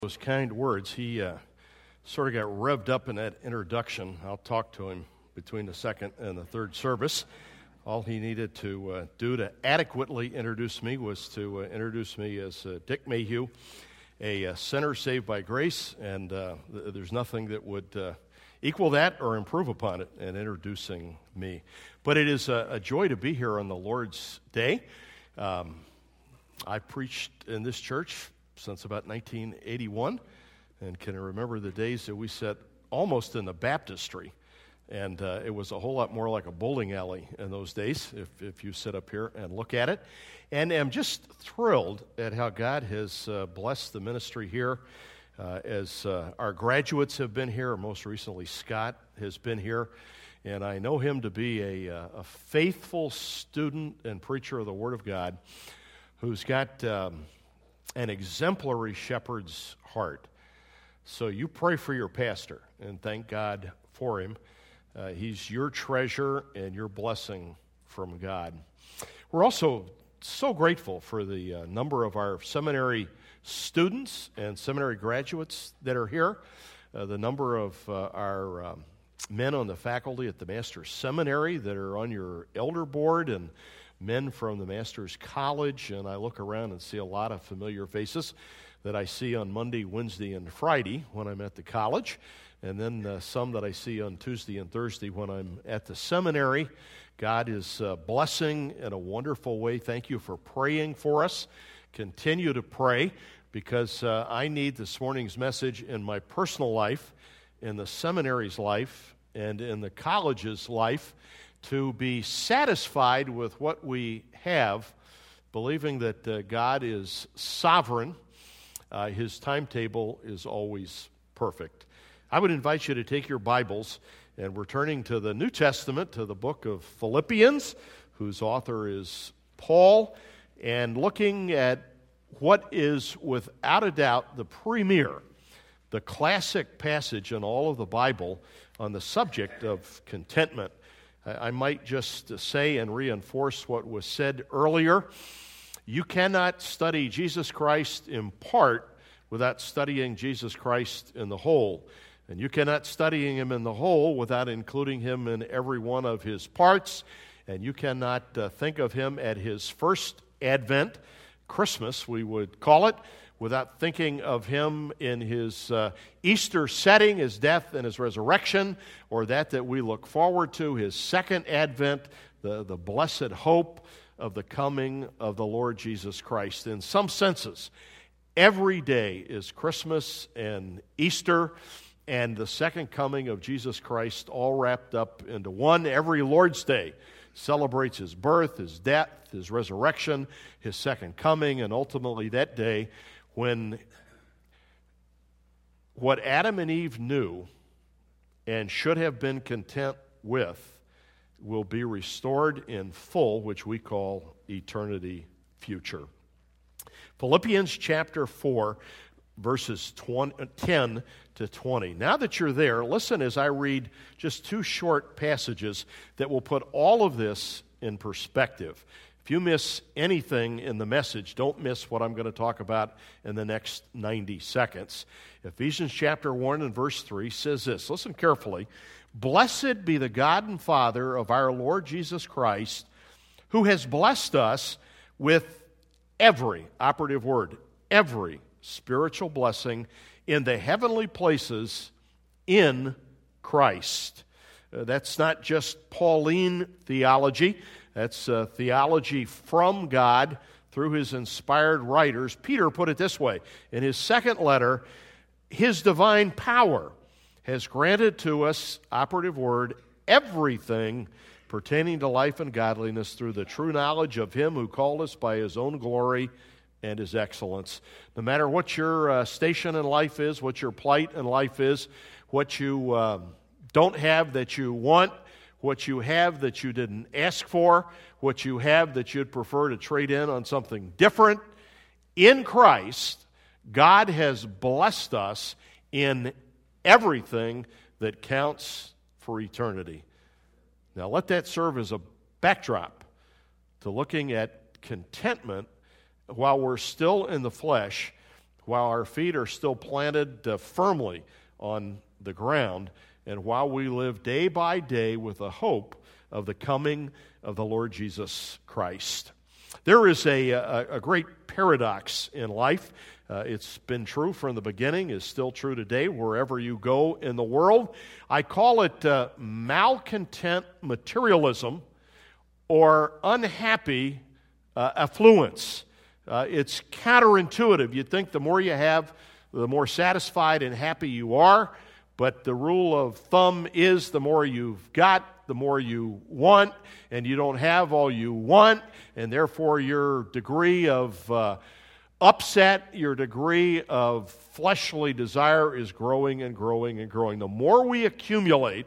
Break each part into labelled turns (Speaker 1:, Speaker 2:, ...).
Speaker 1: Those kind words. He sort of got revved up in that introduction. I'll talk to him between the second and the third service. All he needed to do to adequately introduce me was to introduce me as Dick Mayhew, a sinner saved by grace, and there's nothing that would equal that or improve upon it in introducing me. But it is a joy to be here on the Lord's Day. I preached in this church since about 1981, and can remember the days that we sat almost in the baptistry, and it was a whole lot more like a bowling alley in those days, if you sit up here and look at it. And am just thrilled at how God has blessed the ministry here, as our graduates have been here, most recently Scott has been here, and I know him to be a faithful student and preacher of the Word of God who's got an exemplary shepherd's heart. So you pray for your pastor and thank God for him. He's your treasure and your blessing from God. We're also so grateful for the number of our seminary students and seminary graduates that are here. The number of our men on the faculty at the Master's Seminary that are on your elder board, and men from the Master's College, and I look around and see a lot of familiar faces that I see on Monday, Wednesday, and Friday when I'm at the college, and then some that I see on Tuesday and Thursday when I'm at the seminary. God is blessing in a wonderful way. Thank you for praying for us. Continue to pray, because I need this morning's message in my personal life, in the seminary's life, and in the college's life, to be satisfied with what we have, believing that God is sovereign. His timetable is always perfect. I would invite you to take your Bibles, and we're turning to the New Testament, to the book of Philippians, whose author is Paul, and looking at what is without a doubt the premier, the classic passage in all of the Bible on the subject of contentment. I might just say and reinforce what was said earlier. You cannot study Jesus Christ in part without studying Jesus Christ in the whole. And you cannot study him in the whole without including him in every one of his parts. And you cannot think of him at his first advent, Christmas we would call it, without thinking of him in his Easter setting, his death and his resurrection, or that we look forward to, his second advent, the blessed hope of the coming of the Lord Jesus Christ. In some senses, every day is Christmas and Easter and the second coming of Jesus Christ all wrapped up into one. Every Lord's Day celebrates his birth, his death, his resurrection, his second coming, and ultimately that day when what Adam and Eve knew and should have been content with will be restored in full, which we call eternity future. Philippians chapter 4, verses 10 to 20. Now that you're there, listen as I read just two short passages that will put all of this in perspective. If you miss anything in the message, don't miss what I'm going to talk about in the next 90 seconds. Ephesians chapter 1 and verse 3 says this. Listen carefully. Blessed be the God and Father of our Lord Jesus Christ, who has blessed us with every, operative word, every spiritual blessing in the heavenly places in Christ. That's not just Pauline theology. That's theology from God through his inspired writers. Peter put it this way in his second letter: his divine power has granted to us, operative word, everything pertaining to life and godliness through the true knowledge of him who called us by his own glory and his excellence. No matter what your station in life is, what your plight in life is, what you don't have that you want, what you have that you didn't ask for, what you have that you'd prefer to trade in on something different, in Christ, God has blessed us in everything that counts for eternity. Now let that serve as a backdrop to looking at contentment while we're still in the flesh, while our feet are still planted firmly on the ground, and while we live day by day with the hope of the coming of the Lord Jesus Christ. There is a great paradox in life. It's been true from the beginning, is still true today, wherever you go in the world. I call it malcontent materialism or unhappy affluence. It's counterintuitive. You'd think the more you have, the more satisfied and happy you are, but the rule of thumb is the more you've got, the more you want, and you don't have all you want, and therefore your degree of upset, your degree of fleshly desire is growing and growing and growing. The more we accumulate,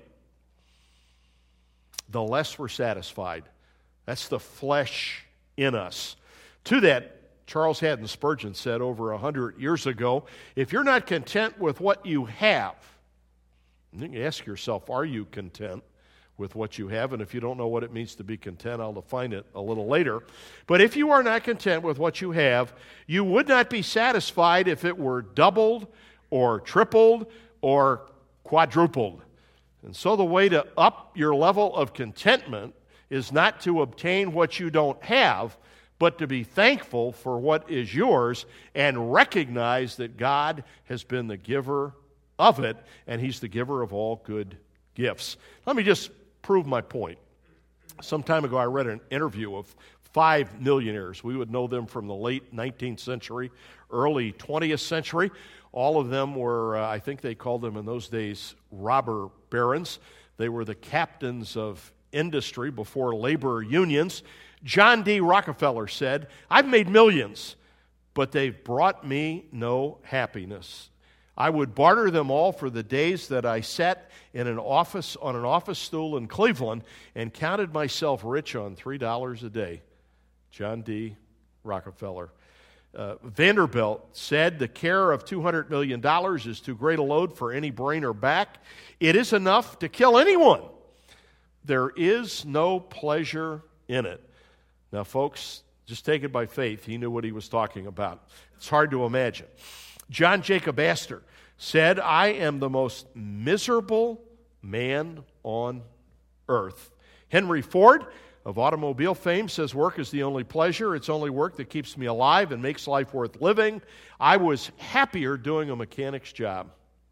Speaker 1: the less we're satisfied. That's the flesh in us. To that, Charles Haddon Spurgeon said over 100 years ago, if you're not content with what you have, you can ask yourself, are you content with what you have? And if you don't know what it means to be content, I'll define it a little later. But if you are not content with what you have, you would not be satisfied if it were doubled or tripled or quadrupled. And so the way to up your level of contentment is not to obtain what you don't have, but to be thankful for what is yours and recognize that God has been the giver of it, and He's the giver of all good gifts. Let me just prove my point. Some time ago, I read an interview of 5 millionaires. We would know them from the late 19th century, early 20th century. All of them were, I think they called them in those days, robber barons. They were the captains of industry before labor unions. John D. Rockefeller said, I've made millions, but they've brought me no happiness. I would barter them all for the days that I sat in an office on an office stool in Cleveland and counted myself rich on $3 a day. John D. Rockefeller. Vanderbilt said the care of $200 million is too great a load for any brain or back. It is enough to kill anyone. There is no pleasure in it. Now, folks, just take it by faith. He knew what he was talking about. It's hard to imagine. John Jacob Astor said, I am the most miserable man on earth. Henry Ford, of automobile fame, says work is the only pleasure. It's only work that keeps me alive and makes life worth living. I was happier doing a mechanic's job.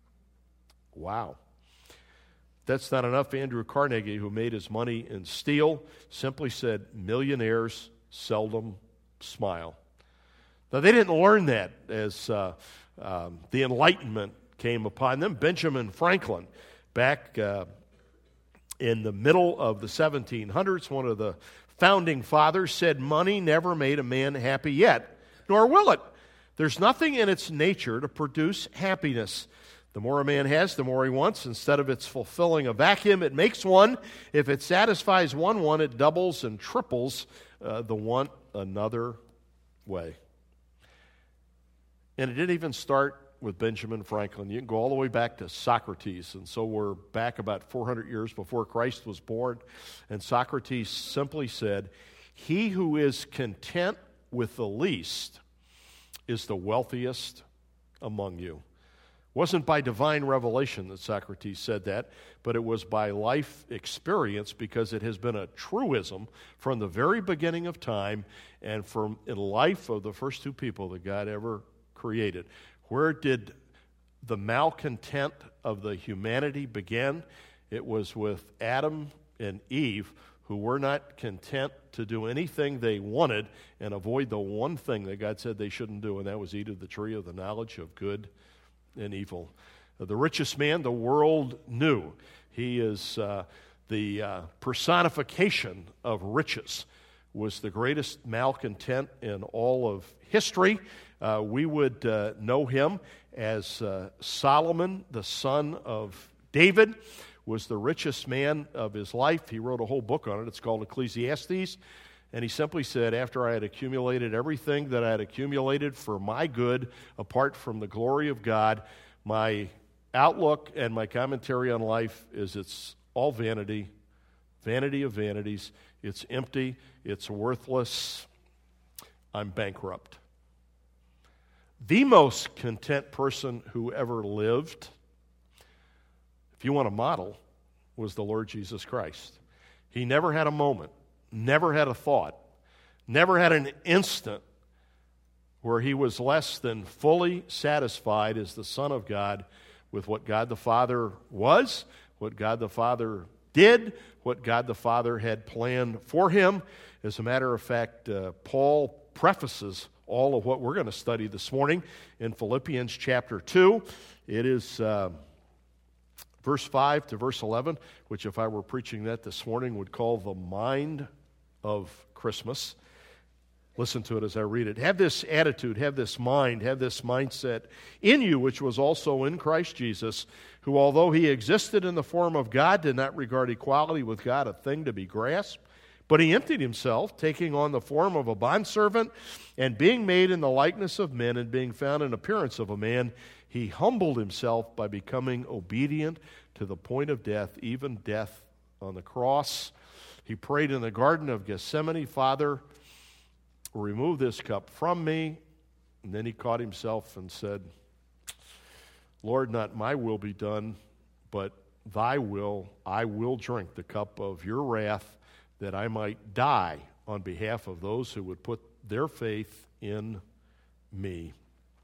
Speaker 1: Wow. That's not enough. Andrew Carnegie, who made his money in steel, simply said, millionaires seldom smile. Now, they didn't learn that as the Enlightenment came upon them. Benjamin Franklin, back in the middle of the 1700s, one of the founding fathers, said, money never made a man happy yet, nor will it. There's nothing in its nature to produce happiness. The more a man has, the more he wants. Instead of its fulfilling a vacuum, it makes one. If it satisfies one want, it doubles and triples the want another way. And it didn't even start with Benjamin Franklin. You can go all the way back to Socrates. And so we're back about 400 years before Christ was born. And Socrates simply said, he who is content with the least is the wealthiest among you. It wasn't by divine revelation that Socrates said that, but it was by life experience, because it has been a truism from the very beginning of time and from in life of the first two people that God ever created. Where did the malcontent of the humanity begin? It was with Adam and Eve, who were not content to do anything they wanted and avoid the one thing that God said they shouldn't do, and that was eat of the tree of the knowledge of good and evil. The richest man the world knew. He is the personification of riches, was the greatest malcontent in all of history. We would know him as Solomon, the son of David, was the richest man of his life. He wrote a whole book on it. It's called Ecclesiastes. And he simply said, after I had accumulated everything that I had accumulated for my good, apart from the glory of God, my outlook and my commentary on life is it's all vanity, vanity of vanities. It's empty. It's worthless. I'm bankrupt. the most content person who ever lived, if you want a model, was the Lord Jesus Christ. He never had a moment, never had a thought, never had an instant where he was less than fully satisfied as the Son of God with what God the Father was, what God the Father did, what God the Father had planned for him. As a matter of fact, Paul prefaces all of what we're going to study this morning in Philippians chapter 2. It is verse 5 to verse 11, which if I were preaching that this morning would call the mind of Christmas. Listen to it as I read it. Have this attitude, have this mind, have this mindset in you, which was also in Christ Jesus, who, although he existed in the form of God, did not regard equality with God a thing to be grasped, but he emptied himself, taking on the form of a bondservant, and being made in the likeness of men, and being found in appearance of a man, he humbled himself by becoming obedient to the point of death, even death on the cross. He prayed in the Garden of Gethsemane, Father, remove this cup from me. And then he caught himself and said, Lord, not my will be done, but thy will. I will drink the cup of your wrath, that I might die on behalf of those who would put their faith in me.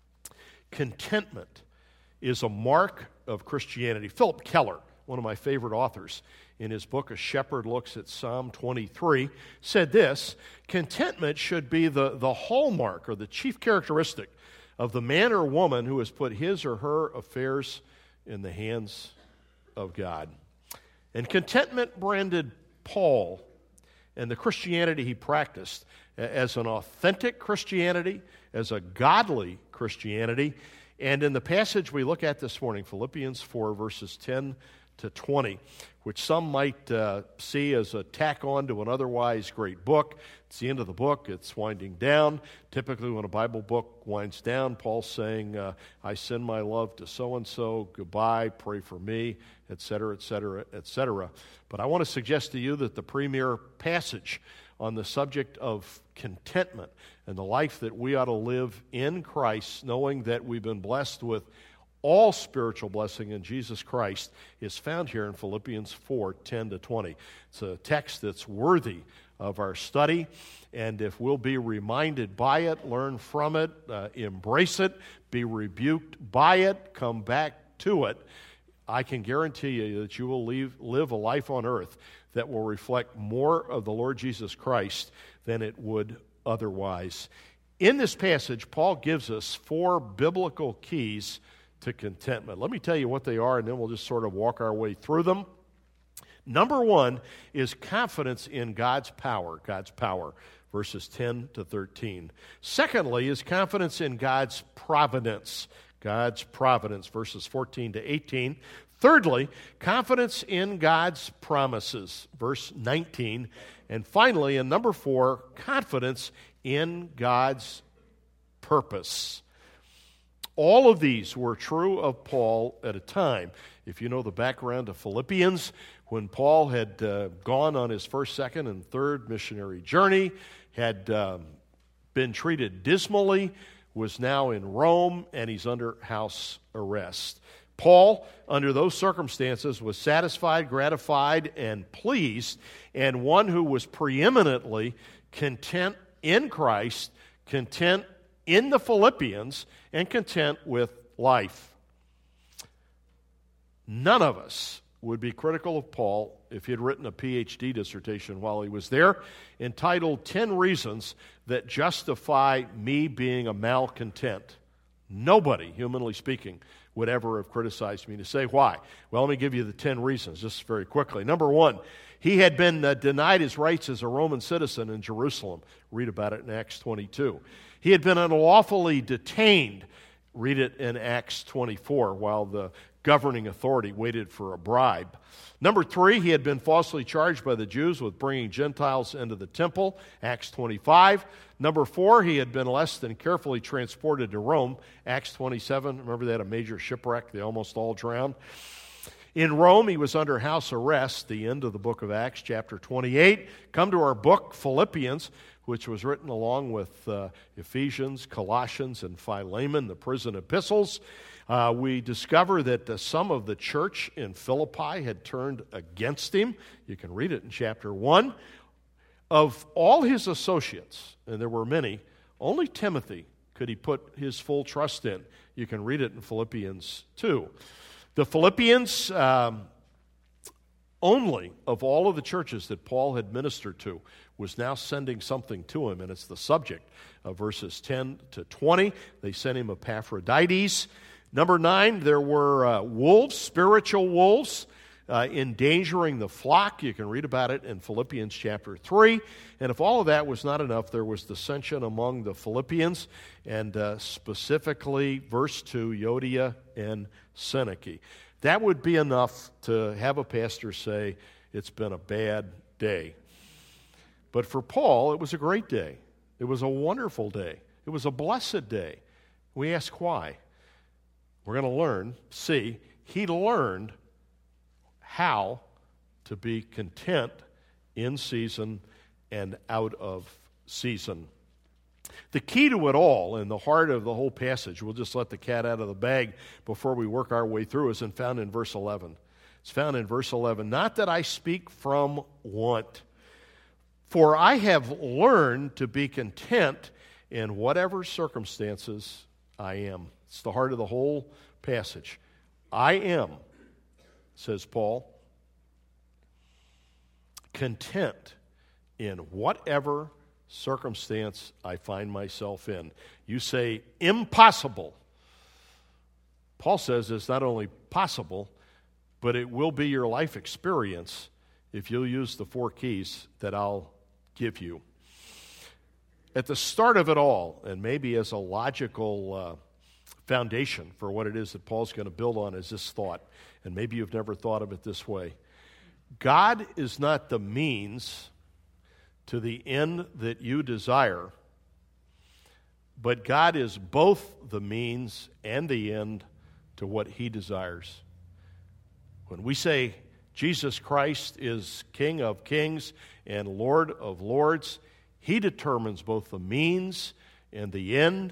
Speaker 1: Contentment is a mark of Christianity. Philip Keller, one of my favorite authors, in his book, A Shepherd Looks at Psalm 23, said this: contentment should be the hallmark or the chief characteristic of the man or woman who has put his or her affairs in the hands of God. And contentment branded Paul and the Christianity he practiced as an authentic Christianity, as a godly Christianity. And in the passage we look at this morning, Philippians 4, verses 10 to 20, which some might see as a tack on to an otherwise great book. It's the end of the book. It's winding down. Typically when a Bible book winds down, Paul's saying, I send my love to so-and-so, goodbye, pray for me, etc., etc., etc. But I want to suggest to you that the premier passage on the subject of contentment and the life that we ought to live in Christ, knowing that we've been blessed with all spiritual blessing in Jesus Christ, is found here in Philippians 4, 10 to 20. It's a text that's worthy of our study, and if we'll be reminded by it, learn from it, embrace it, be rebuked by it, come back to it, I can guarantee you that you will live a life on earth that will reflect more of the Lord Jesus Christ than it would otherwise. In this passage, Paul gives us 4 biblical keys to contentment. Let me tell you what they are, and then we'll just sort of walk our way through them. Number 1 is confidence in God's power, verses 10 to 13. Secondly is confidence in God's providence, verses 14 to 18. Thirdly, confidence in God's promises, verse 19. And finally, in number 4, confidence in God's purpose. All of these were true of Paul at a time. If you know the background of Philippians, when Paul had gone on his first, second, and third missionary journey, had been treated dismally, was now in Rome, and he's under house arrest. Paul, under those circumstances, was satisfied, gratified, and pleased, and one who was preeminently content in Christ, content in the Philippians, and content with life. None of us would be critical of Paul if he had written a PhD dissertation while he was there, entitled 10 Reasons That Justify Me Being a Malcontent. Nobody, humanly speaking, would ever have criticized me. To say why? Well, let me give you the 10 reasons just very quickly. Number 1, he had been denied his rights as a Roman citizen in Jerusalem. Read about it in Acts 22. He had been unlawfully detained. Read it in Acts 24, while the governing authority waited for a bribe. Number 3, he had been falsely charged by the Jews with bringing Gentiles into the temple, Acts 25. Number 4, he had been less than carefully transported to Rome, Acts 27. Remember they had a major shipwreck, they almost all drowned. In Rome, he was under house arrest, the end of the book of Acts, chapter 28. Come to our book, Philippians, which was written along with Ephesians, Colossians, and Philemon, the prison epistles. We discover that some of the church in Philippi had turned against him. You can read it in chapter 1. Of all his associates, and there were many, only Timothy could he put his full trust in. You can read it in Philippians 2. The Philippians, only of all of the churches that Paul had ministered to, was now sending something to him, and it's the subject of verses 10 to 20. They sent him Epaphroditus. Number 9, there were wolves, spiritual wolves, endangering the flock. You can read about it in Philippians chapter 3. And if all of that was not enough, there was dissension among the Philippians, and specifically verse 2, Euodia and Syntyche. That would be enough to have a pastor say, it's been a bad day. But for Paul, it was a great day. It was a wonderful day. It was a blessed day. We ask why. We're going to learn, see, he learned how to be content in season and out of season. The key to it all, and the heart of the whole passage, we'll just let the cat out of the bag before we work our way through, is found in verse 11. It's found in verse 11. Not that I speak from want, for I have learned to be content in whatever circumstances I am. It's the heart of the whole passage. I am, says Paul, content in whatever circumstance I find myself in. You say, impossible. Paul says it's not only possible, but it will be your life experience if you'll use the 4 keys that I'll give you. At the start of it all, and maybe as a logical foundation for what it is that Paul's going to build on, is this thought, and maybe you've never thought of it this way. God is not the means to the end that you desire, but God is both the means and the end to what he desires. When we say Jesus Christ is King of kings and Lord of lords, he determines both the means and the end,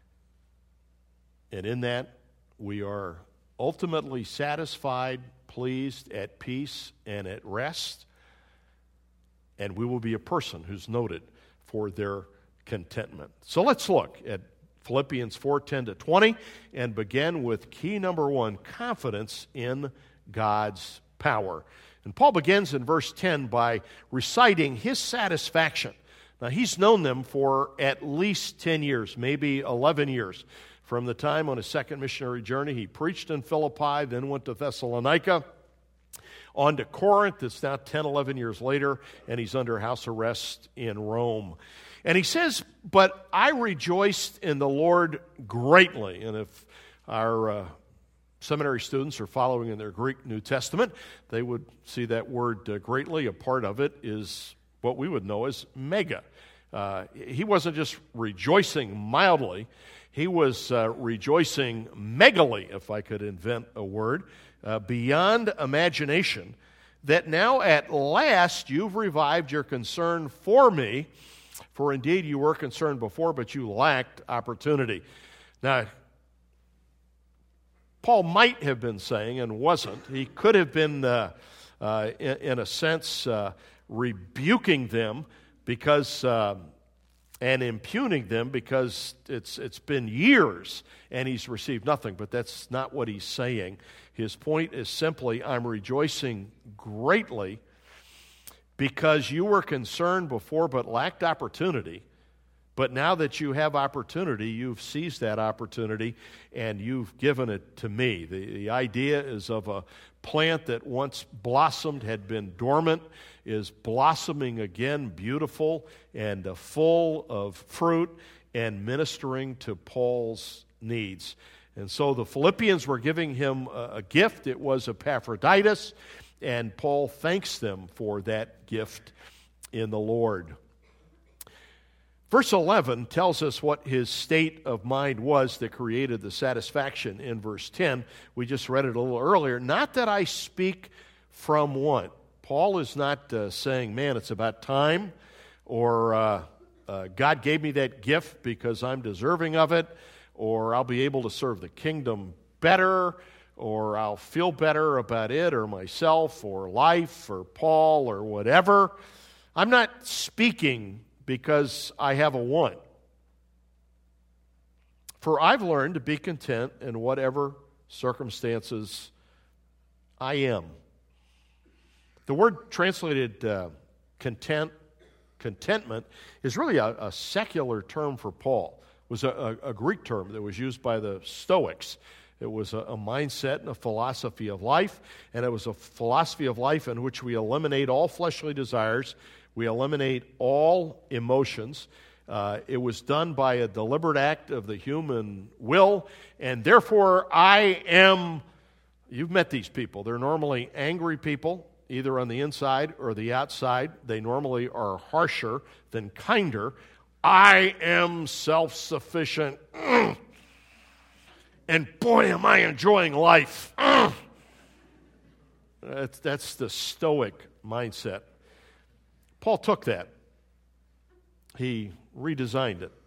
Speaker 1: and in that we are ultimately satisfied, pleased, at peace, and at rest, and we will be a person who's noted for their contentment. So let's look at Philippians 4:10 to 20 and begin with key number 1, confidence in God's power. And Paul begins in verse 10 by reciting his satisfaction. Now, he's known them for at least 10 years, maybe 11 years. From the time on his second missionary journey, he preached in Philippi, then went to Thessalonica, on to Corinth. It's now 10, 11 years later, and he's under house arrest in Rome. And he says, but I rejoiced in the Lord greatly. And if our seminary students are following in their Greek New Testament, they would see that word greatly. A part of it is what we would know as mega. He wasn't just rejoicing mildly. He was rejoicing megally, if I could invent a word, beyond imagination, that now at last you've revived your concern for me, for indeed you were concerned before, but you lacked opportunity. Now, Paul might have been saying, and wasn't, he could have been, in a sense, rebuking them because and impugning them because it's been years and he's received nothing, but that's not what he's saying. His point is simply, I'm rejoicing greatly because you were concerned before but lacked opportunity. But now that you have opportunity, you've seized that opportunity and you've given it to me. The idea is of a plant that once blossomed, had been dormant, is blossoming again, beautiful and full of fruit and ministering to Paul's needs. And so the Philippians were giving him a gift. It was Epaphroditus, and Paul thanks them for that gift in the Lord. Verse 11 tells us what his state of mind was that created the satisfaction in verse 10. We just read it a little earlier. Not that I speak from want. Paul is not saying, man, it's about time, or God gave me that gift because I'm deserving of it, or I'll be able to serve the kingdom better, or I'll feel better about it or myself or life or Paul or whatever. I'm not speaking because I have a want. For I've learned to be content in whatever circumstances I am. The word translated contentment is really a secular term for Paul. It was a Greek term that was used by the Stoics. It was a mindset and a philosophy of life, and it was a philosophy of life in which we eliminate all fleshly desires, we eliminate all emotions. It was done by a deliberate act of the human will, and therefore I am, you've met these people, they're normally angry people, either on the inside or the outside. They normally are harsher than kinder. I am self-sufficient. And boy, am I enjoying life. That's the Stoic mindset. Paul took that. He redesigned it.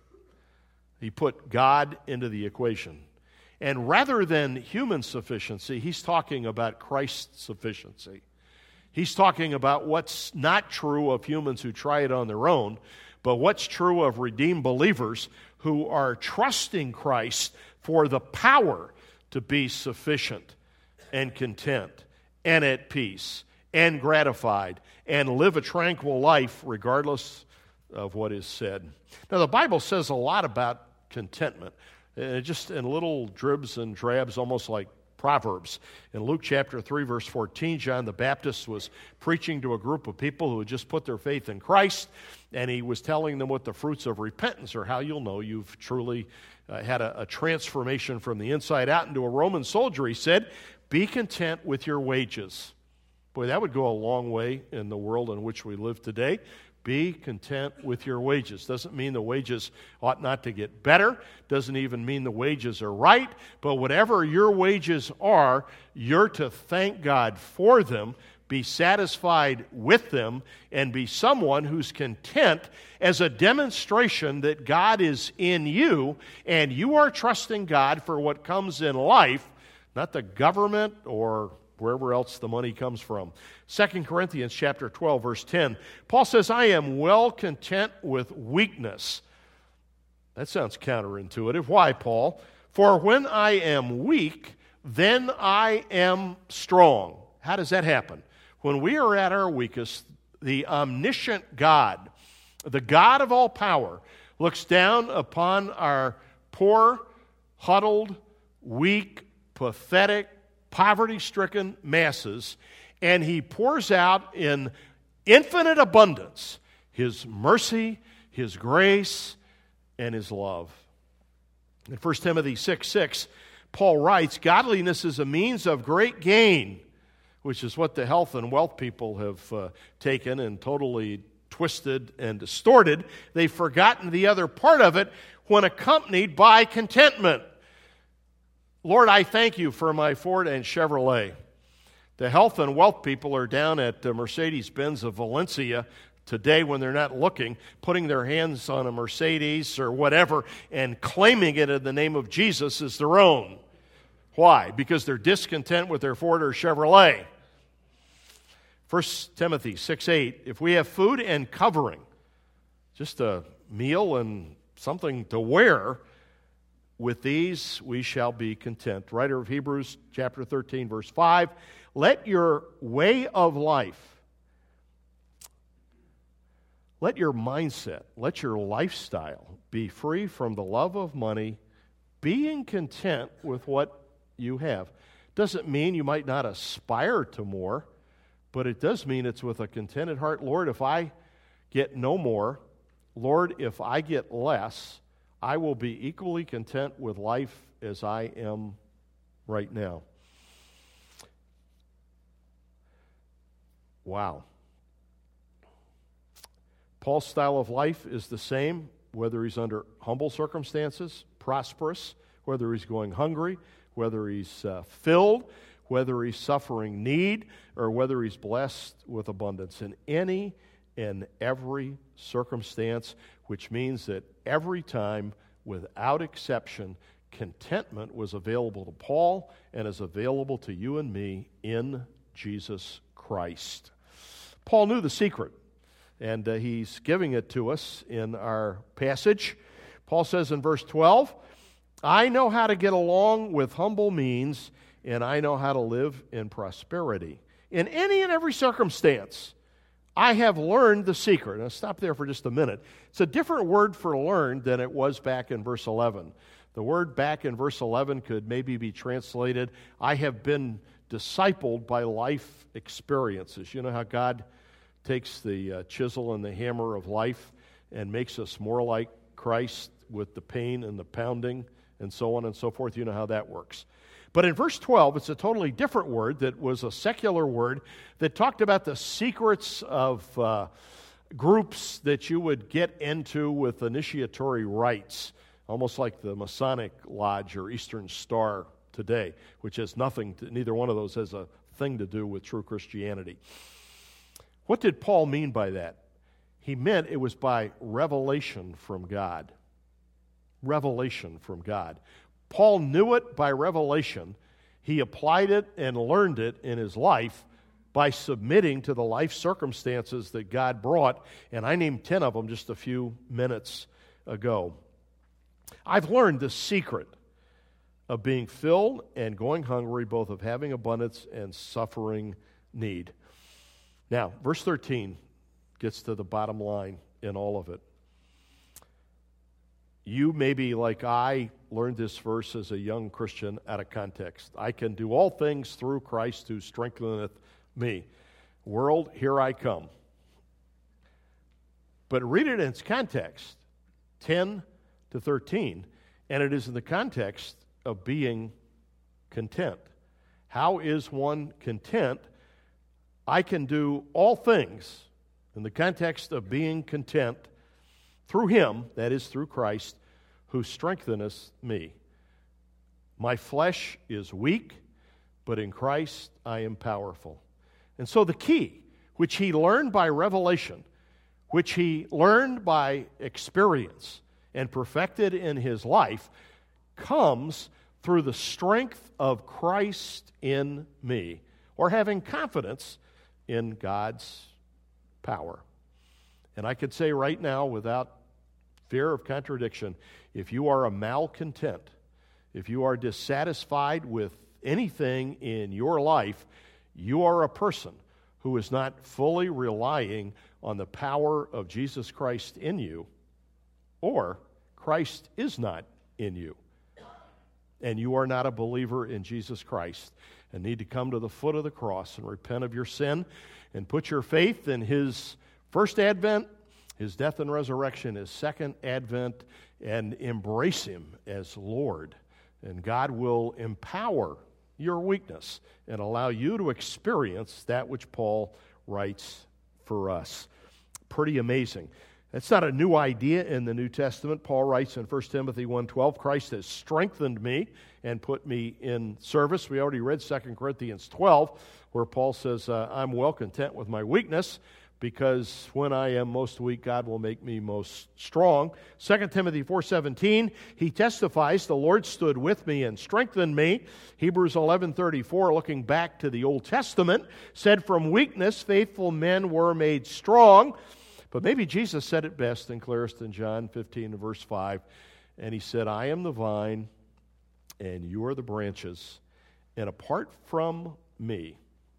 Speaker 1: He put God into the equation. And rather than human sufficiency, he's talking about Christ's sufficiency. He's talking about what's not true of humans who try it on their own, but what's true of redeemed believers who are trusting Christ for the power to be sufficient and content and at peace and gratified and live a tranquil life regardless of what is said. Now, the Bible says a lot about contentment, just in little dribs and drabs, almost like Proverbs. In Luke chapter 3, verse 14, John the Baptist was preaching to a group of people who had just put their faith in Christ, and he was telling them what the fruits of repentance are, how you'll know you've truly had a transformation from the inside out. Into a Roman soldier, he said, be content with your wages. Boy, that would go a long way in the world in which we live today. Be content with your wages. Doesn't mean the wages ought not to get better. Doesn't even mean the wages are right. But whatever your wages are, you're to thank God for them, be satisfied with them, and be someone who's content as a demonstration that God is in you, and you are trusting God for what comes in life, not the government or wherever else the money comes from. 2 Corinthians chapter 12, verse 10, Paul says, I am well content with weakness. That sounds counterintuitive. Why, Paul? For when I am weak, then I am strong. How does that happen? When we are at our weakest, the omniscient God, the God of all power, looks down upon our poor, huddled, weak, pathetic, poverty-stricken masses, and he pours out in infinite abundance his mercy, his grace, and his love. In 1 Timothy 6:6, Paul writes, godliness is a means of great gain, which is what the health and wealth people have taken and totally twisted and distorted. They've forgotten the other part of it when accompanied by contentment. Lord, I thank you for my Ford and Chevrolet. The health and wealth people are down at Mercedes-Benz of Valencia today when they're not looking, putting their hands on a Mercedes or whatever and claiming it in the name of Jesus as their own. Why? Because they're discontent with their Ford or Chevrolet. 1 Timothy 6:8, if we have food and covering, just a meal and something to wear, with these we shall be content. Writer of Hebrews chapter 13, verse 5, let your way of life, let your mindset, let your lifestyle be free from the love of money, being content with what you have. Doesn't mean you might not aspire to more, but it does mean it's with a contented heart. Lord, if I get no more, Lord, if I get less, I will be equally content with life as I am right now. Wow. Paul's style of life is the same, whether he's under humble circumstances, prosperous, whether he's going hungry, whether he's filled, whether he's suffering need, or whether he's blessed with abundance. In any in every circumstance, which means that every time, without exception, contentment was available to Paul and is available to you and me in Jesus Christ. Paul knew the secret, and he's giving it to us in our passage. Paul says in verse 12, I know how to get along with humble means, and I know how to live in prosperity. In any and every circumstance, I have learned the secret. Now stop there for just a minute. It's a different word for learned than it was back in verse 11. The word back in verse 11 could maybe be translated, I have been discipled by life experiences. You know how God takes the chisel and the hammer of life and makes us more like Christ with the pain and the pounding and so on and so forth. You know how that works. But in verse 12, it's a totally different word that was a secular word that talked about the secrets of groups that you would get into with initiatory rites, almost like the Masonic Lodge or Eastern Star today, which has nothing, neither one of those has a thing to do with true Christianity. What did Paul mean by that? He meant it was by revelation from God. Revelation from God. Paul knew it by revelation. He applied it and learned it in his life by submitting to the life circumstances that God brought, and I named 10 of them just a few minutes ago. I've learned the secret of being filled and going hungry, both of having abundance and suffering need. Now, verse 13 gets to the bottom line in all of it. You maybe, like I, learned this verse as a young Christian out of context. I can do all things through Christ who strengtheneth me. World, here I come. But read it in its context, 10 to 13, and it is in the context of being content. How is one content? I can do all things in the context of being content through Him, that is, through Christ, who strengtheneth me. My flesh is weak, but in Christ I am powerful. And so the key, which he learned by revelation, which he learned by experience and perfected in his life, comes through the strength of Christ in me, or having confidence in God's power. And I could say right now, without fear of contradiction, if you are a malcontent, if you are dissatisfied with anything in your life, you are a person who is not fully relying on the power of Jesus Christ in you, or Christ is not in you, and you are not a believer in Jesus Christ and need to come to the foot of the cross and repent of your sin and put your faith in His first advent, His death and resurrection, His second advent, and embrace Him as Lord. And God will empower your weakness and allow you to experience that which Paul writes for us. Pretty amazing. That's not a new idea in the New Testament. Paul writes in 1 Timothy 1:12, Christ has strengthened me and put me in service. We already read 2 Corinthians 12, where Paul says, I'm well content with my weakness, because when I am most weak, God will make me most strong. 2 Timothy 4:17, he testifies, the Lord stood with me and strengthened me. Hebrews 11:34, looking back to the Old Testament, said, from weakness faithful men were made strong. But maybe Jesus said it best and clearest in John 15 verse 5, and he said, I am the vine, and you are the branches, and apart from me,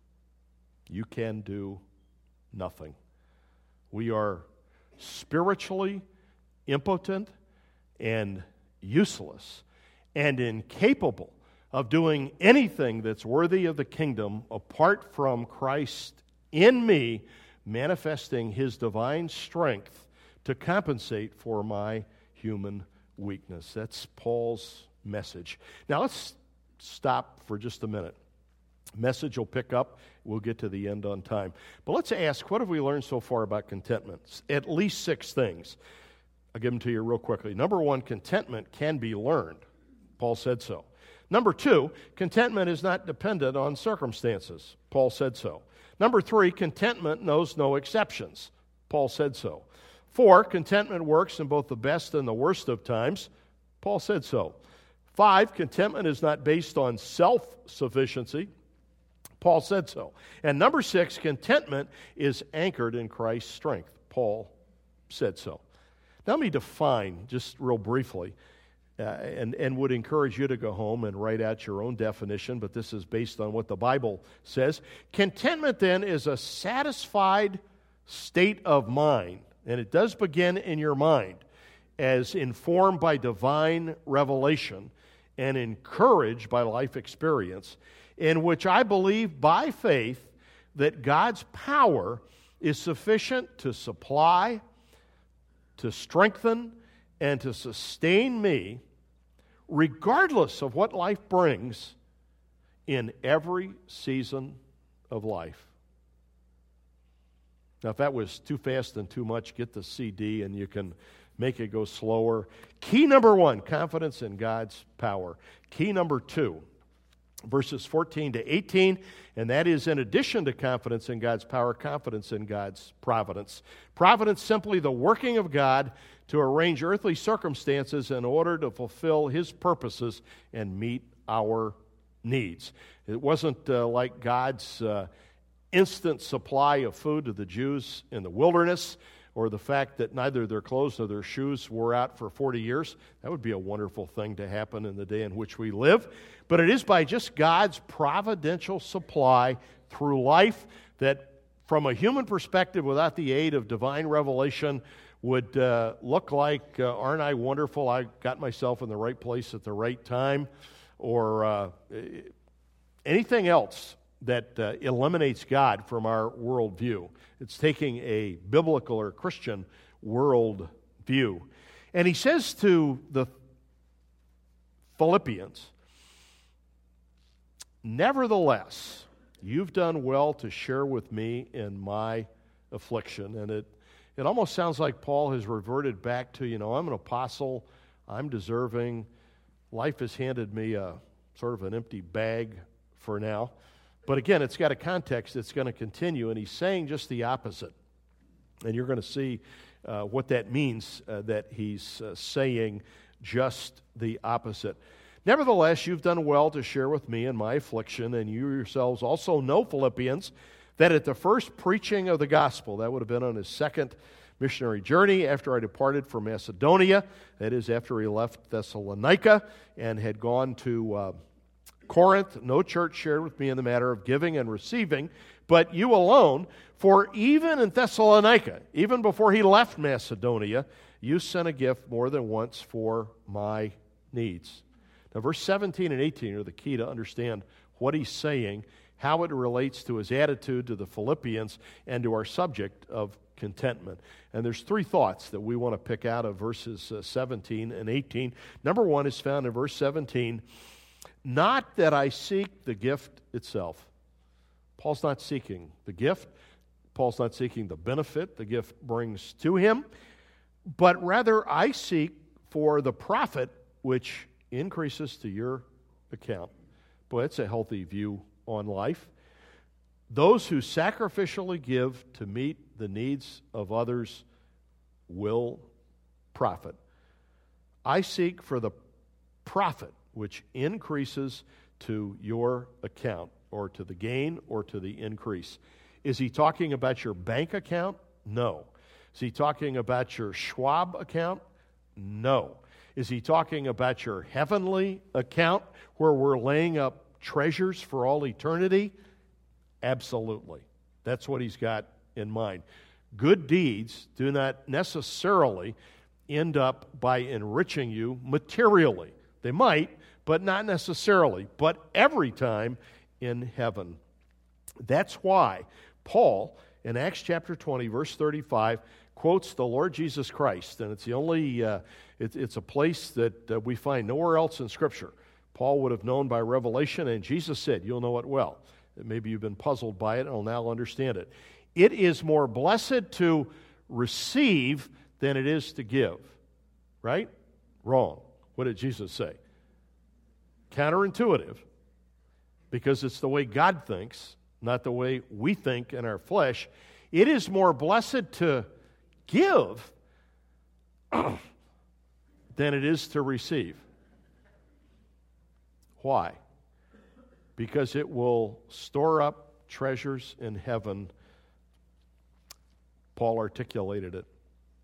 Speaker 1: you can do nothing. We are spiritually impotent and useless and incapable of doing anything that's worthy of the kingdom apart from Christ in me, manifesting His divine strength to compensate for my human weakness. That's Paul's message. Now let's stop for just a minute. Message will pick up. We'll get to the end on time. But let's ask, what have we learned so far about contentment? At least 6 things. I'll give them to you real quickly. Number 1, contentment can be learned. Paul said so. Number 2, contentment is not dependent on circumstances. Paul said so. Number 3, contentment knows no exceptions. Paul said so. 4, contentment works in both the best and the worst of times. Paul said so. 5, contentment is not based on self-sufficiency. Paul said so. And number 6, contentment is anchored in Christ's strength. Paul said so. Now let me define, just real briefly, and would encourage you to go home and write out your own definition, but this is based on what the Bible says. Contentment, then, is a satisfied state of mind, and it does begin in your mind, as informed by divine revelation and encouraged by life experience, in which I believe by faith that God's power is sufficient to supply, to strengthen, and to sustain me, regardless of what life brings, in every season of life. Now, if that was too fast and too much, get the CD and you can make it go slower. Key number 1, confidence in God's power. Key number 2, verses 14 to 18, and that is, in addition to confidence in God's power, confidence in God's providence. Providence, simply the working of God to arrange earthly circumstances in order to fulfill His purposes and meet our needs. It wasn't like God's instant supply of food to the Jews in the wilderness, or the fact that neither their clothes nor their shoes wore out for 40 years. That would be a wonderful thing to happen in the day in which we live. But it is by just God's providential supply through life that, from a human perspective, without the aid of divine revelation, would look like, aren't I wonderful? I got myself in the right place at the right time, or anything else that eliminates God from our worldview. It's taking a biblical or Christian worldview. And he says to the Philippians, nevertheless, you've done well to share with me in my affliction. And it almost sounds like Paul has reverted back to, I'm an apostle, I'm deserving, life has handed me a sort of an empty bag for now. But again, it's got a context that's going to continue, and he's saying just the opposite. And you're going to see what that means, that he's saying just the opposite. Nevertheless, you've done well to share with me in my affliction, and you yourselves also know, Philippians, that at the first preaching of the gospel, that would have been on his second missionary journey after I departed from Macedonia, that is, after he left Thessalonica and had gone to Corinth, no church shared with me in the matter of giving and receiving, but you alone. For even in Thessalonica, even before he left Macedonia, you sent a gift more than once for my needs. Now, verse 17 and 18 are the key to understand what he's saying, how it relates to his attitude to the Philippians and to our subject of contentment. And there's 3 thoughts that we want to pick out of verses 17 and 18. Number 1 is found in verse 17. Not that I seek the gift itself. Paul's not seeking the gift. Paul's not seeking the benefit the gift brings to him. But rather I seek for the profit which increases to your account. Boy, it's a healthy view on life. Those who sacrificially give to meet the needs of others will profit. I seek for the profit which increases to your account, or to the gain, or to the increase. Is he talking about your bank account? No. Is he talking about your Schwab account? No. Is he talking about your heavenly account where we're laying up treasures for all eternity? Absolutely. That's what he's got in mind. Good deeds do not necessarily end up by enriching you materially. They might, but not necessarily, but every time in heaven. That's why Paul, in Acts chapter 20, verse 35, quotes the Lord Jesus Christ, and it's the only, it's a place that we find nowhere else in Scripture. Paul would have known by revelation, and Jesus said, you'll know it well. Maybe you've been puzzled by it, and I'll now understand it. It is more blessed to receive than it is to give. Right? Wrong. What did Jesus say? Counterintuitive, because it's the way God thinks, not the way we think in our flesh. It is more blessed to give than it is to receive. Why? Because it will store up treasures in heaven. Paul articulated it.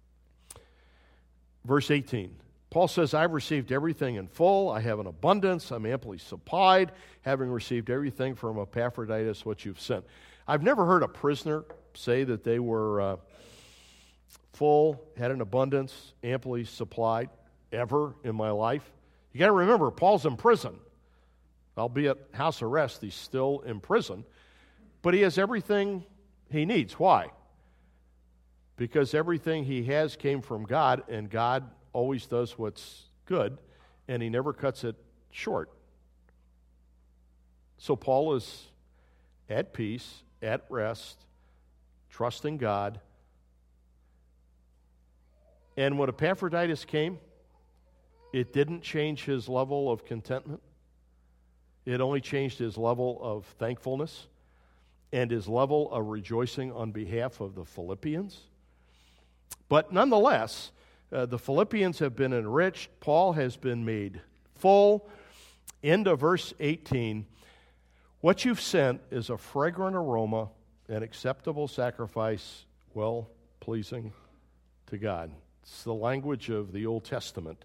Speaker 1: Verse 18. Paul says, I've received everything in full. I have an abundance. I'm amply supplied, having received everything from Epaphroditus, what you've sent. I've never heard a prisoner say that they were full, had an abundance, amply supplied, ever in my life. You got to remember, Paul's in prison. Albeit house arrest, he's still in prison. But he has everything he needs. Why? Because everything he has came from God, and God always does what's good, and he never cuts it short. So Paul is at peace, at rest, trusting God. And when Epaphroditus came, it didn't change his level of contentment. It only changed his level of thankfulness and his level of rejoicing on behalf of the Philippians. But nonetheless, the Philippians have been enriched. Paul has been made full. End of verse 18. What you've sent is a fragrant aroma, an acceptable sacrifice, well-pleasing to God. It's the language of the Old Testament.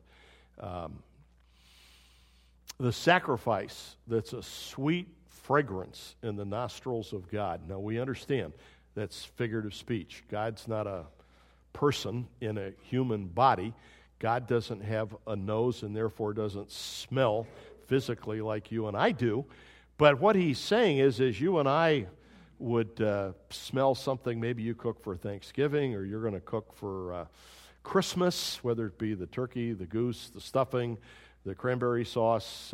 Speaker 1: The sacrifice that's a sweet fragrance in the nostrils of God. Now, we understand that's figurative speech. God's not a person in a human body. God doesn't have a nose and therefore doesn't smell physically like you and I do. But what he's saying is, as you and I would smell something maybe you cook for Thanksgiving or you're going to cook for Christmas, whether it be the turkey, the goose, the stuffing, the cranberry sauce.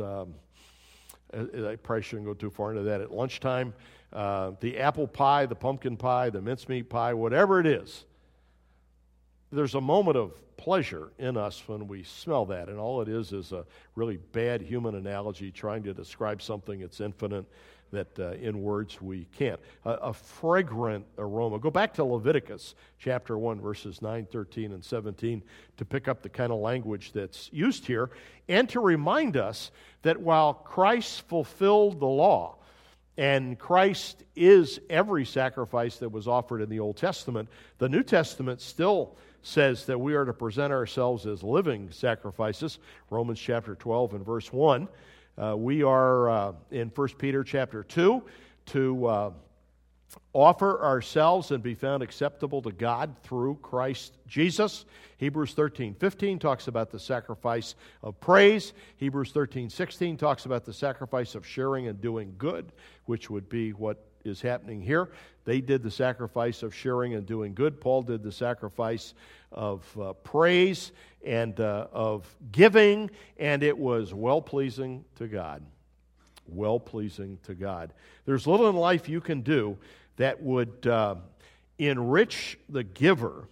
Speaker 1: I probably shouldn't go too far into that at lunchtime. The apple pie, the pumpkin pie, the mincemeat pie, whatever it is. There's a moment of pleasure in us when we smell that, and all it is a really bad human analogy trying to describe something that's infinite that in words we can't. A fragrant aroma. Go back to Leviticus chapter 1, verses 9, 13, and 17 to pick up the kind of language that's used here and to remind us that while Christ fulfilled the law, and Christ is every sacrifice that was offered in the Old Testament, the New Testament still says that we are to present ourselves as living sacrifices. Romans chapter 12 and verse 1. We are in 1 Peter chapter 2 to offer ourselves and be found acceptable to God through Christ Jesus. Hebrews 13:15 talks about the sacrifice of praise. Hebrews 13:16 talks about the sacrifice of sharing and doing good, which would be what is happening here. They did the sacrifice of sharing and doing good. Paul did the sacrifice of praise and of giving, and it was well-pleasing to God. Well-pleasing to God. There's little in life you can do that would enrich the giver,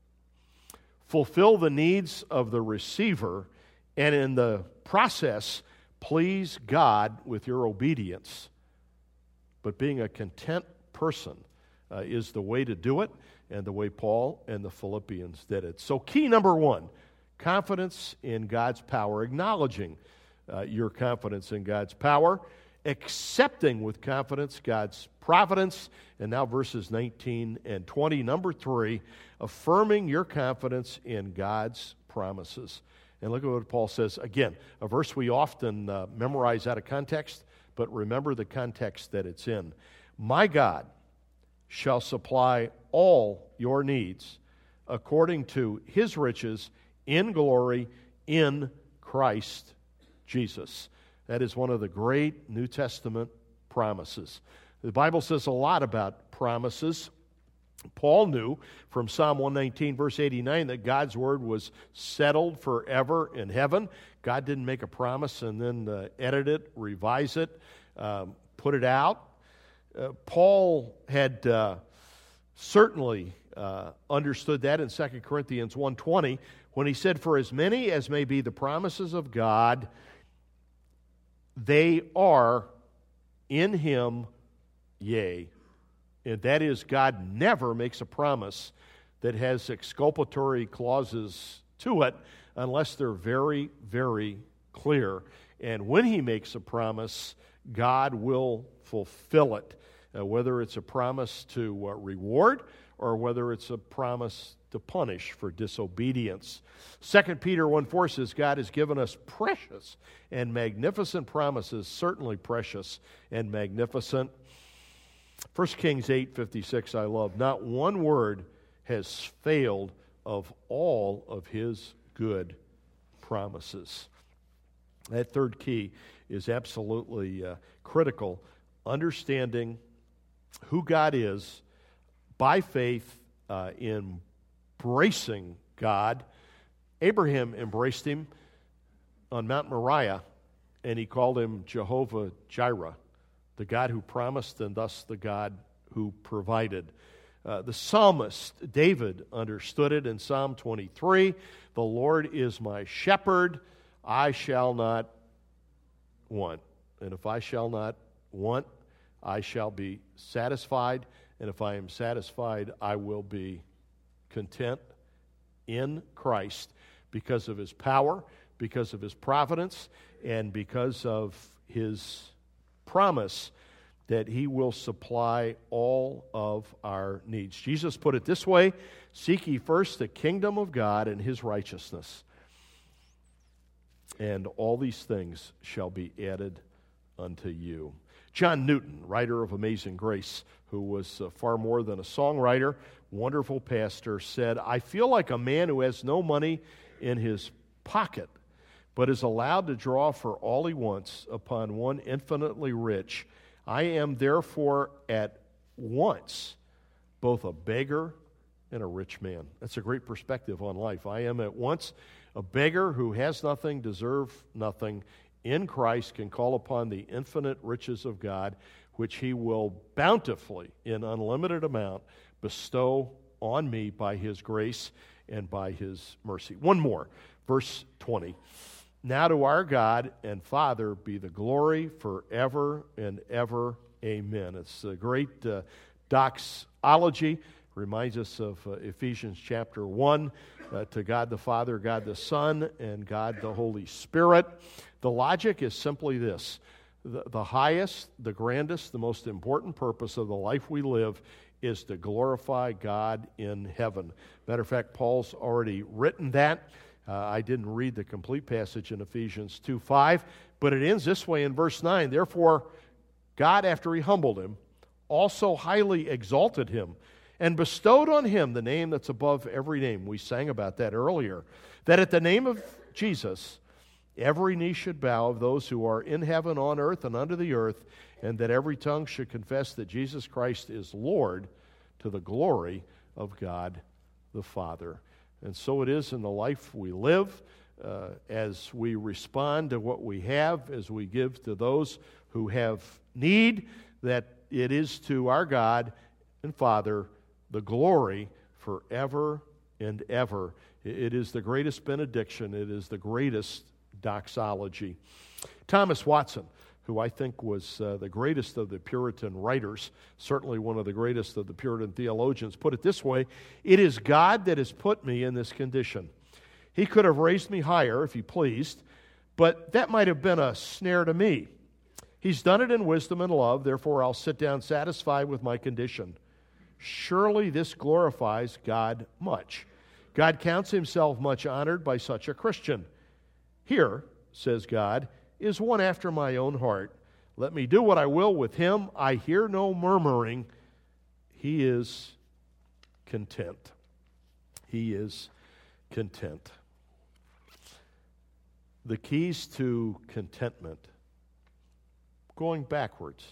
Speaker 1: fulfill the needs of the receiver, and in the process, please God with your obedience. But being a content person is the way to do it, and the way Paul and the Philippians did it. So key number one, confidence in God's power, acknowledging your confidence in God's power, accepting with confidence God's providence, and now verses 19 and 20. Number three, affirming your confidence in God's promises. And look at what Paul says. Again, a verse we often memorize out of context, but remember the context that it's in. My God shall supply all your needs according to his riches in glory in Christ Jesus. That is one of the great New Testament promises. The Bible says a lot about promises. Paul knew from Psalm 119, verse 89, that God's word was settled forever in heaven. God didn't make a promise and then edit it, revise it, put it out. Paul had certainly understood that in 2 Corinthians 1:20 when he said, "For as many as may be the promises of God, they are in him, yea." And that is, God never makes a promise that has exculpatory clauses to it unless they're very, very clear. And when he makes a promise, God will fulfill it, whether it's a promise to reward or whether it's a promise to punish for disobedience. 2 Peter 1:4 says, God has given us precious and magnificent promises, certainly precious and magnificent. 1 Kings 8:56 I love. Not one word has failed of all of his good promises. That third key is absolutely critical. Understanding who God is by faith, embracing God. Abraham embraced him on Mount Moriah, and he called him Jehovah Jireh, the God who promised and thus the God who provided. The psalmist David understood it in Psalm 23. The Lord is my shepherd, I shall not want. And if I shall not want, I shall be satisfied. And if I am satisfied, I will be content in Christ because of his power, because of his providence, and because of his promise that he will supply all of our needs. Jesus put it this way, seek ye first the kingdom of God and his righteousness, and all these things shall be added unto you. John Newton, writer of Amazing Grace, who was far more than a songwriter, wonderful pastor, said, I feel like a man who has no money in his pocket, but is allowed to draw for all he wants upon one infinitely rich. I am therefore at once both a beggar and a rich man. That's a great perspective on life. I am at once a beggar who has nothing, deserve nothing, in Christ can call upon the infinite riches of God, which he will bountifully, in unlimited amount, bestow on me by his grace and by his mercy. One more, verse 20. Now to our God and Father be the glory forever and ever. Amen. It's a great doxology. Reminds us of Ephesians chapter 1. To God the Father, God the Son, and God the Holy Spirit. The logic is simply this. The highest, the grandest, the most important purpose of the life we live is to glorify God in heaven. Matter of fact, Paul's already written that. I didn't read the complete passage in Ephesians 2:5, but it ends this way in verse 9. Therefore, God, after he humbled him, also highly exalted him and bestowed on him the name that's above every name. We sang about that earlier. That at the name of Jesus, every knee should bow of those who are in heaven, on earth, and under the earth, and that every tongue should confess that Jesus Christ is Lord, to the glory of God the Father. And so it is in the life we live, as we respond to what we have, as we give to those who have need, that it is to our God and Father the glory forever and ever. It is the greatest benediction. It is the greatest doxology. Thomas Watson, who I think was the greatest of the Puritan writers, certainly one of the greatest of the Puritan theologians, put it this way: it is God that has put me in this condition. He could have raised me higher if he pleased, but that might have been a snare to me. He's done it in wisdom and love, therefore I'll sit down satisfied with my condition. Surely this glorifies God much. God counts himself much honored by such a Christian. Here, says God, is one after my own heart. Let me do what I will with him. I hear no murmuring. He is content. He is content. The keys to contentment. Going backwards.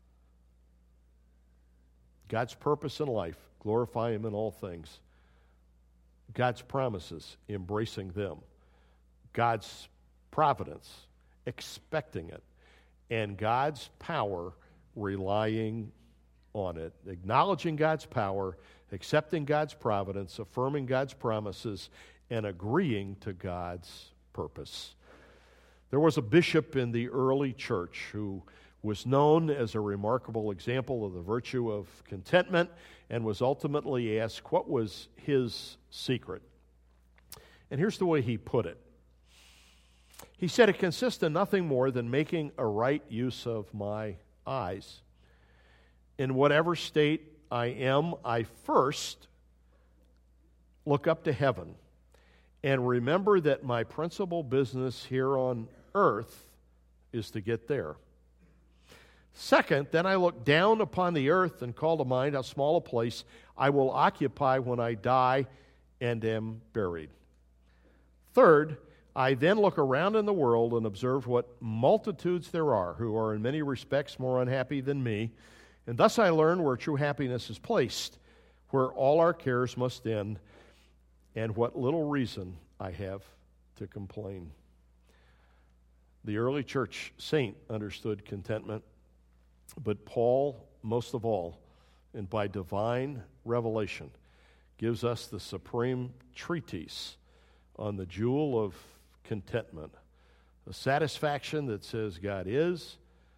Speaker 1: God's purpose in life, glorify him in all things. God's promises, embracing them. God's providence, expecting it. And God's power, relying on it. Acknowledging God's power, accepting God's providence, affirming God's promises, and agreeing to God's purpose. There was a bishop in the early church who was known as a remarkable example of the virtue of contentment, and was ultimately asked what was his secret. And here's the way he put it. He said, "It consists in nothing more than making a right use of my eyes. In whatever state I am, I first look up to heaven and remember that my principal business here on earth is to get there. Second, then I look down upon the earth and call to mind how small a place I will occupy when I die and am buried. Third, I then look around in the world and observe what multitudes there are who are in many respects more unhappy than me, and thus I learn where true happiness is placed, where all our cares must end, and what little reason I have to complain." The early church saint understood contentment, but Paul, most of all, and by divine revelation, gives us the supreme treatise on the jewel of contentment, a satisfaction that says God is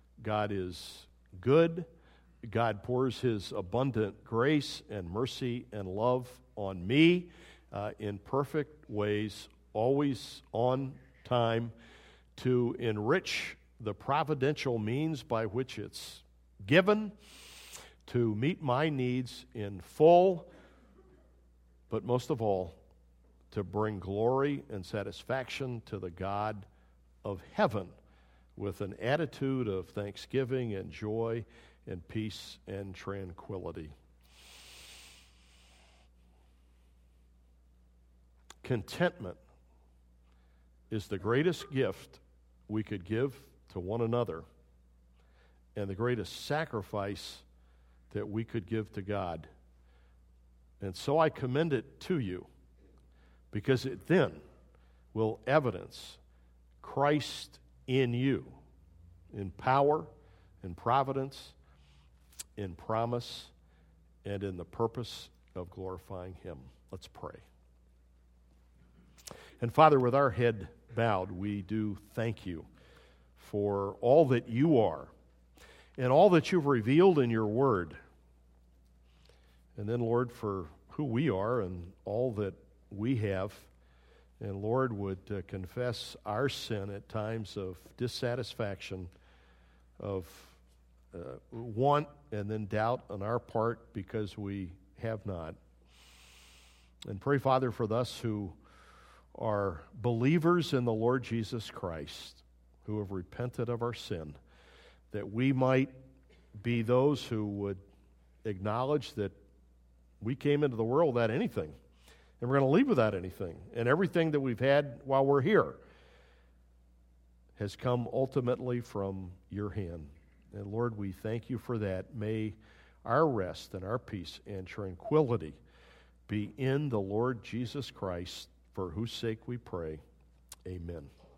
Speaker 1: good, God pours His abundant grace and mercy and love on me in perfect ways, always on time, to enrich the providential means by which it's given, to meet my needs in full, but most of all, to bring glory and satisfaction to the God of heaven with an attitude of thanksgiving and joy and peace and tranquility. Contentment is the greatest gift we could give to one another and the greatest sacrifice that we could give to God. And so I commend it to you, because it then will evidence Christ in you, in power, in providence, in promise, and in the purpose of glorifying Him. Let's pray. And Father, with our head bowed, we do thank you for all that you are and all that you've revealed in your word. And then, Lord, for who we are and all that we have. And Lord, would confess our sin at times of dissatisfaction, of want and then doubt on our part because we have not. And pray, Father, for us who are believers in the Lord Jesus Christ, who have repented of our sin, that we might be those who would acknowledge that we came into the world without anything, and we're going to leave without anything, and everything that we've had while we're here has come ultimately from your hand. And Lord, we thank you for that. May our rest and our peace and tranquility be in the Lord Jesus Christ, for whose sake we pray. Amen.